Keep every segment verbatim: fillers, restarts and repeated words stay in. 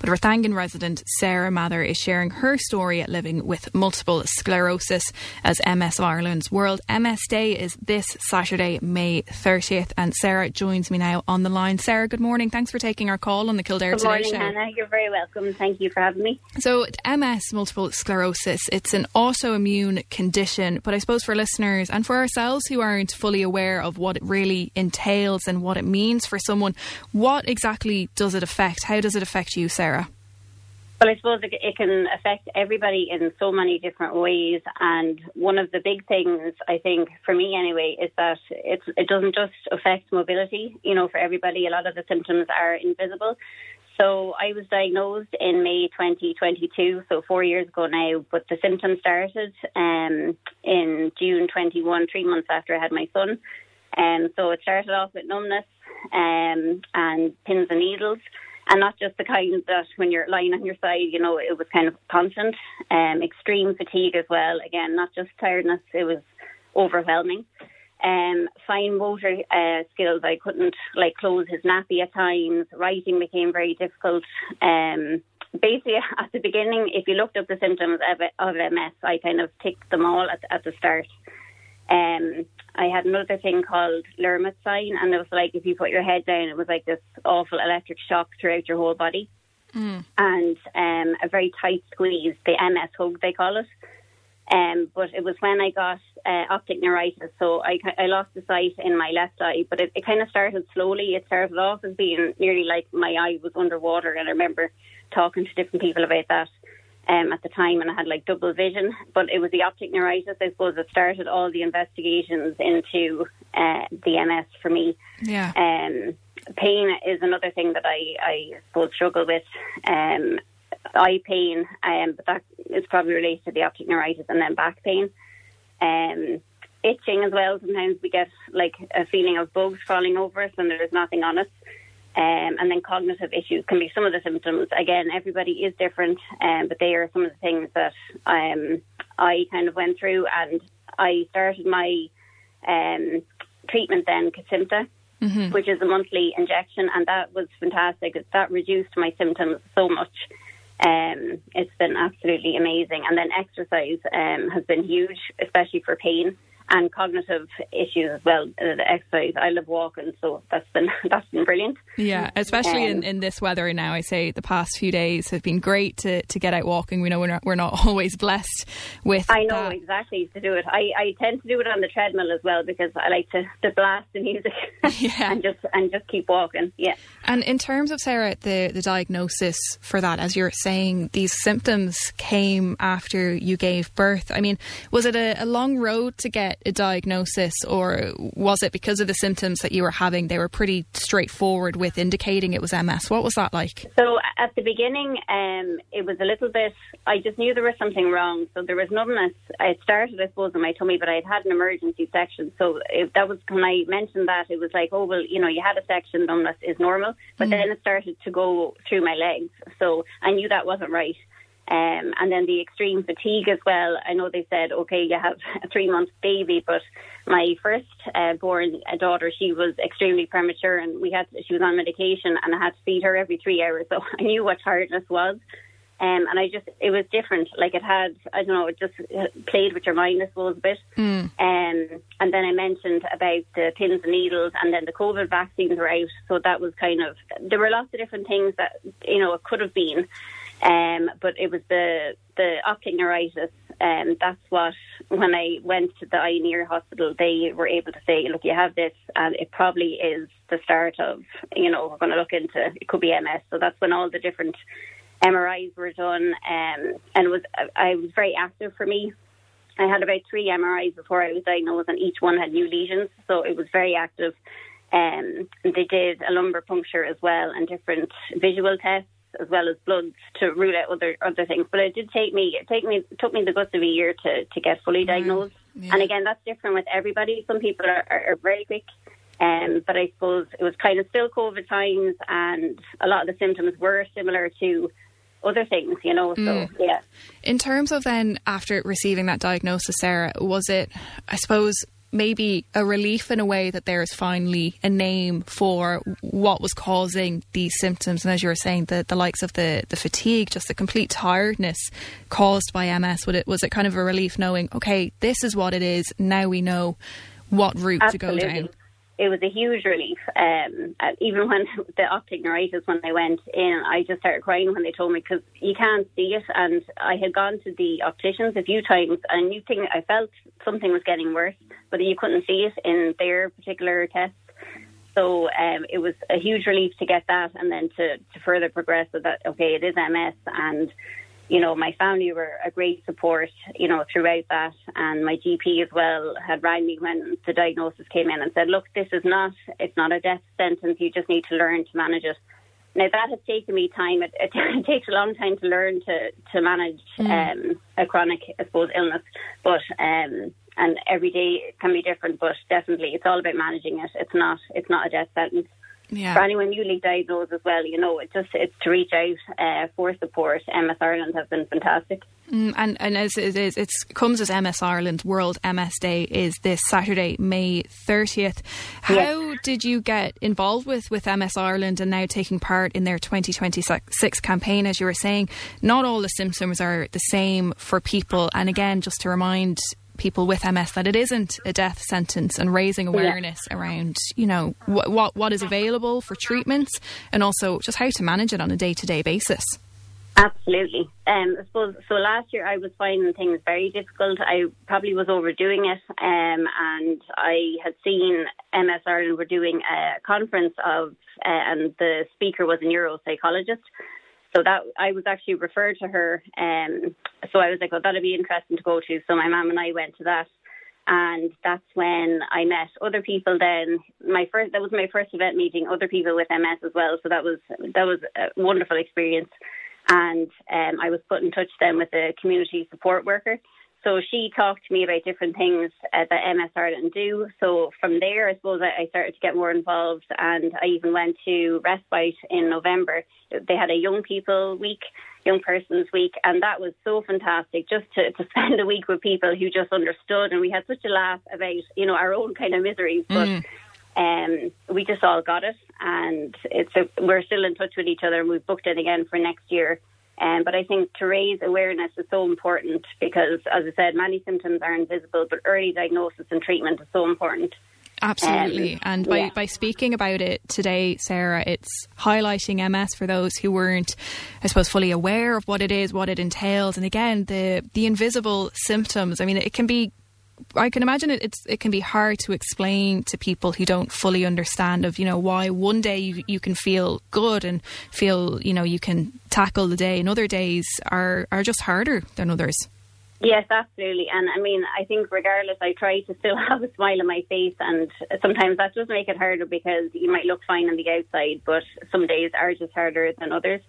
But Rathangan resident Sarah Mather is sharing her story at living with multiple sclerosis as M S of Ireland's World M S Day is this Saturday, May thirtieth. And Sarah joins me now on the line. Sarah, good morning. Thanks for taking our call on the Kildare Today Show. Good morning, Hannah. You're very welcome. Thank you for having me. So M S, multiple sclerosis, it's an autoimmune condition, but I suppose for listeners and for ourselves who aren't fully aware of what it really entails and what it means for someone, what exactly does it affect? How does it affect you, Sarah? Well, I suppose it, it can affect everybody in so many different ways, and one of the big things, I think, for me anyway, is that it's, it doesn't just affect mobility. You know, for everybody, a lot of the symptoms are invisible. So I was diagnosed in May twenty twenty-two, so four years ago now, but the symptoms started um, in June twenty-one, three months after I had my son. And um, so it started off with numbness um, and pins and needles, and not just the kind that when you're lying on your side, you know, it was kind of constant, um, extreme fatigue as well. Again, not just tiredness, it was overwhelming. Um, fine motor uh, skills, I couldn't like close his nappy at times. Writing became very difficult. Um, basically, at the beginning, if you looked up the symptoms of, of M S, I kind of ticked them all at, at the start. Um, I had another thing called Lermit sign, and it was like if you put your head down, it was like this awful electric shock throughout your whole body. Mm. And um, a very tight squeeze, the M S hug they call it. Um, but it was when I got uh, optic neuritis, so I, I lost the sight in my left eye, but it, it kind of started slowly. It started off as being nearly like my eye was underwater, and I remember talking to different people about that um, at the time, and I had like double vision, but it was the optic neuritis, I suppose, that started all the investigations into uh, the M S for me. Yeah. Um, pain is another thing that I, I suppose struggle with. Um, eye pain, um, but that is probably related to the optic neuritis, and then back pain. Um, itching as well. Sometimes we get like a feeling of bugs crawling over us and there's nothing on us. Um, and then cognitive issues can be some of the symptoms. Again, everybody is different, um, but they are some of the things that um, I kind of went through. And I started my um, treatment then, Kesimpta, mm-hmm. which is a monthly injection, and that was fantastic. That reduced my symptoms so much. Um, it's been absolutely amazing. And then exercise um, has been huge, especially for pain and cognitive issues as well. Uh, the exercise, I love walking, so that's been that's been brilliant. Yeah, especially um, in, in this weather now. I say the past few days have been great to, to get out walking. We know we're not, we're not always blessed with I know that. exactly to do it. I, I tend to do it on the treadmill as well, because I like to, to blast the music yeah. and just and just keep walking. Yeah. And in terms of, Sarah, the, the diagnosis for that, as you're saying, these symptoms came after you gave birth. I mean, was it a, a long road to get a diagnosis, or was it because of the symptoms that you were having, they were pretty straightforward with indicating it was M S? What was that like? So at the beginning, um, it was a little bit, I just knew there was something wrong. So there was numbness. It started, I suppose, in my tummy, but I had had an emergency section. So if that was, when I mentioned that, it was like, oh, well, you know, you had a section, numbness is normal. But mm. then it started to go through my legs. So I knew that wasn't right. Um, and then the extreme fatigue as well. I know they said, okay, you have a three-month baby, but my first uh, born daughter, she was extremely premature, and we had she was on medication, and I had to feed her every three hours. So I knew what tiredness was. Um, and I just, it was different. Like it had, I don't know, it just played with your mind, I suppose, a bit. Mm. Um, and then I mentioned about the pins and needles, and then the COVID vaccines were out. So that was kind of, there were lots of different things that, you know, it could have been. Um, but it was the, the optic neuritis. And um, that's what, when I went to the Eye and Ear Hospital, they were able to say, look, you have this, and it probably is the start of, you know, we're going to look into, it could be M S. So that's when all the different M R Is were done, um, and it was I was very active for me. I had about three M R Is before I was diagnosed, and each one had new lesions, so it was very active. Um, they did a lumbar puncture as well, and different visual tests, as well as bloods, to rule out other other things. But it did take me it take me it took me the guts of a year to, to get fully diagnosed. Mm, yeah. And again, that's different with everybody. Some people are, are, are very quick. Um, but I suppose it was kind of still COVID times, and a lot of the symptoms were similar to other things, you know, so mm. yeah. In terms of then, after receiving that diagnosis, Sarah, was it, I suppose, maybe a relief in a way that there is finally a name for what was causing these symptoms. And as you were saying, the, the likes of the, the fatigue, just the complete tiredness caused by M S. Was it, was it kind of a relief knowing, okay, this is what it is, now we know what route Absolutely. to go down? It was a huge relief. Um, even when the optic neuritis, when I went in, I just started crying when they told me, because you can't see it. And I had gone to the opticians a few times, and you think I felt something was getting worse, but you couldn't see it in their particular tests. So um, it was a huge relief to get that, and then to, to further progress with that. Okay, it is M S, and you know, my family were a great support, you know, throughout that. And my G P as well had rang me when the diagnosis came in and said, look, this is not, it's not a death sentence. You just need to learn to manage it. Now, that has taken me time. It, it, it takes a long time to learn to, to manage mm. um, a chronic, I suppose, illness. But, um, and every day can be different, but definitely it's all about managing it. It's not, it's not a death sentence. Yeah. For anyone newly diagnosed as well, you know, it just it's to reach out uh, for support. M S Ireland have been fantastic. Mm, and and as it is, it comes as M S Ireland. World M S Day is this Saturday, May thirtieth. How yes. did you get involved with, with M S Ireland and now taking part in their twenty twenty-six campaign? As you were saying, not all the symptoms are the same for people. And again, just to remind people with M S that it isn't a death sentence, and raising awareness yeah. around, you know, wh- what what is available for treatments, and also just how to manage it on a day-to-day basis. Absolutely. Um, I suppose, so last year I was finding things very difficult. I probably was overdoing it, um, and I had seen M S Ireland were doing a conference of, uh, and the speaker was a neuropsychologist. So that I was actually referred to her. Um, so I was like, oh, that'd be interesting to go to. So my mum and I went to that. And that's when I met other people then. My first, that was my first event meeting, other people with M S as well. So that was, that was a wonderful experience. And um, I was put in touch then with a community support worker. So she talked to me about different things uh, that M S Ireland do. So from there, I suppose I, I started to get more involved, and I even went to Respite in November. They had a young people week, young persons week, and that was so fantastic, just to, to spend a week with people who just understood. And we had such a laugh about, you know, our own kind of miseries, but mm. um, we just all got it. And it's a, we're still in touch with each other, and we've booked it again for next year. Um, but I think to raise awareness is so important because, as I said, many symptoms are invisible, but early diagnosis and treatment is so important. Absolutely. Um, and by, yeah. by speaking about it today, Sarah, it's highlighting M S for those who weren't, I suppose, fully aware of what it is, what it entails. And again, the, the invisible symptoms. I mean, it can be, I can imagine it, it's, it can be hard to explain to people who don't fully understand of, you know, why one day you, you can feel good and feel, you know, you can tackle the day, and other days are, are just harder than others. Yes, absolutely. And I mean, I think regardless, I try to still have a smile on my face, and sometimes that does make it harder because you might look fine on the outside, but some days are just harder than others.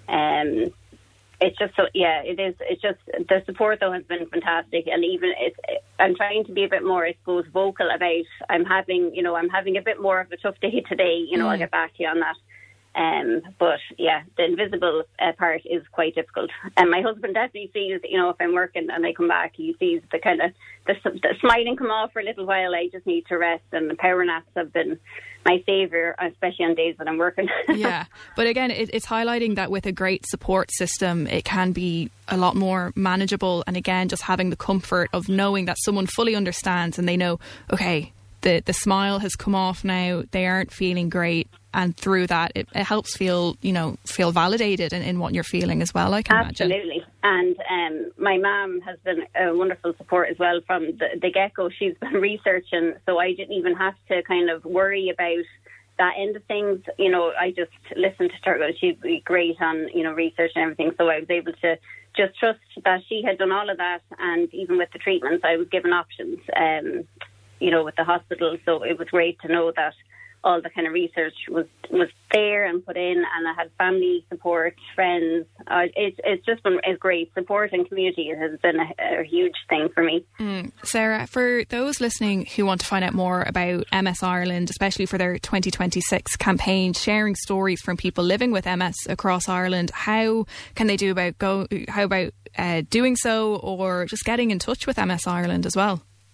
Um, it's just so, yeah, it is. It's just, the support though has been fantastic. And even it's, I'm trying to be a bit more, I suppose, vocal about, I'm having, you know, I'm having a bit more of a tough day today, you know, mm. I'll get back to you on that. Um, but yeah, the invisible uh, part is quite difficult. And my husband definitely sees, you know, if I'm working and I come back, he sees the kind of the, the smiling come off for a little while. I just need to rest, and the power naps have been my saviour, especially on days when I'm working. Yeah, but again, it, it's highlighting that with a great support system, it can be a lot more manageable. And again, just having the comfort of knowing that someone fully understands, and they know, okay, the the smile has come off now, they aren't feeling great. And through that, it, it helps feel, you know, feel validated in, in what you're feeling as well, I can Absolutely. imagine. Absolutely. And um, my mum has been a wonderful support as well from the, the get-go. She's been researching, so I didn't even have to kind of worry about that end of things. You know, I just listened to her. She'd be great on, you know, research and everything. So I was able to just trust that she had done all of that. And even with the treatments, I was given options, um, you know, with the hospital. So it was great to know that all the kind of research was, was there and put in, and I had family support, friends. Uh, it's it's just been it's great. Support and community has been a, a huge thing for me. Mm. Sarah, for those listening who want to find out more about M S Ireland, especially for their twenty twenty-six campaign, sharing stories from people living with M S across Ireland, how can they do about go? How about uh, doing so, or just getting in touch with M S Ireland as well?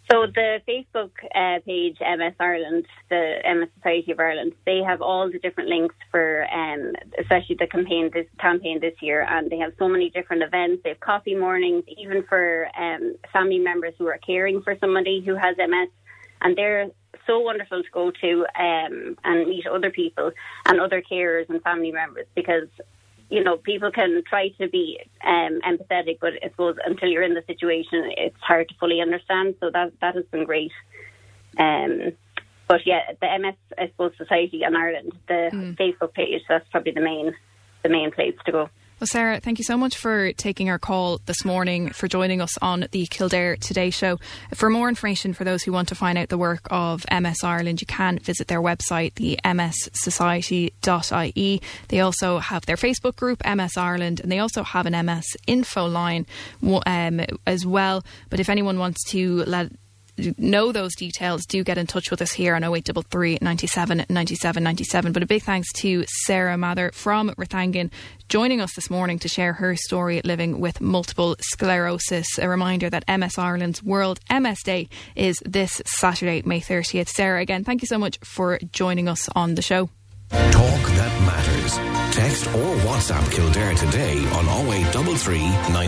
So the Facebook uh, page, M S Ireland, the M S Society of Ireland, they have all the different links for, um, especially the campaign this campaign this year, and they have so many different events. They have coffee mornings, even for um, family members who are caring for somebody who has M S, and they're so wonderful to go to um, and meet other people and other carers and family members, because you know, people can try to be um, empathetic, but I suppose until you're in the situation, it's hard to fully understand. So that that has been great. Um, but yeah, the M S, I suppose, Society in Ireland, the mm. Facebook page, that's probably the main the main place to go. Well, Sarah, thank you so much for taking our call this morning, for joining us on the Kildare Today show. For more information, for those who want to find out the work of M S Ireland, you can visit their website, the m s society dot i e. They also have their Facebook group, M S Ireland, and they also have an M S info line um, as well. But if anyone wants to let know those details, do get in touch with us here on oh eight three three, ninety-seven, ninety-seven, ninety-seven. But a big thanks to Sarah Mather from Rathangan joining us this morning to share her story living with multiple sclerosis. A reminder that M S Ireland's World M S Day is this Saturday, May thirtieth. Sarah, again, thank you so much for joining us on the show. Talk that matters. Text or WhatsApp Kildare Today on oh eight three three,